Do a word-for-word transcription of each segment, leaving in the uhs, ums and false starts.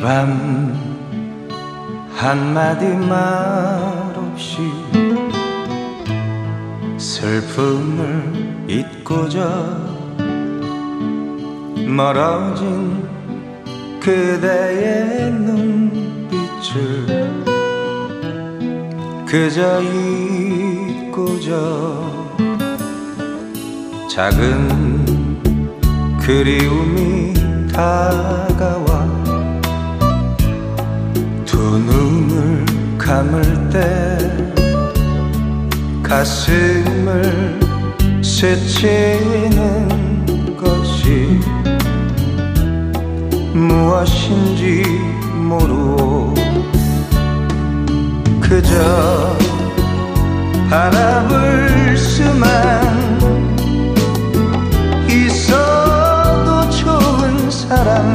밤 한마디 말 없이 슬픔을 잊고자 멀어진 그대의 눈빛을 그저 잊고자 작은 그리움이 다가와 두 눈을 감을 때 가슴을 스치는 것이 무엇인지 모르고 그저 바라볼 수만 있어도 좋은 사람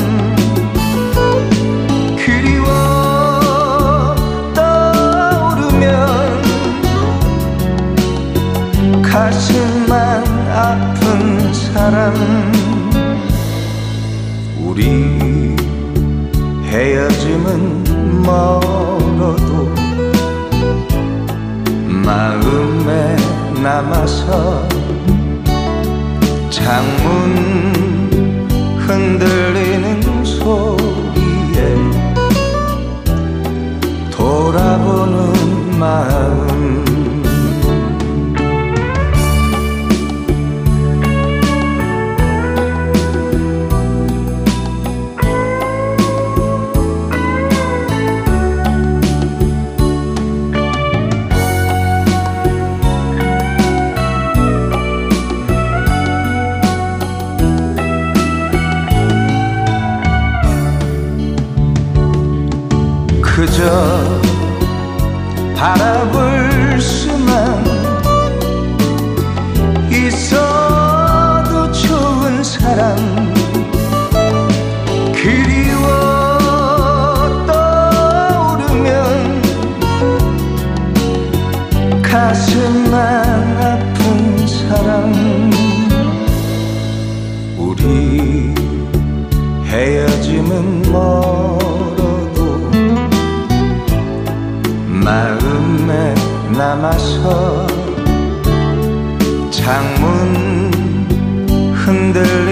그리워 떠오르면 가슴만 아픈 사람 우리 헤어짐은 멀어도 마음에 남아서 창문 흔들리는 소리에 돌아보는 마음 그저 바라볼 수만 있어도 좋은 사람 그리워 떠오르면 가슴만 아픈 사람 우리 헤어짐은 멀어도 마음에 남아서 창문 흔들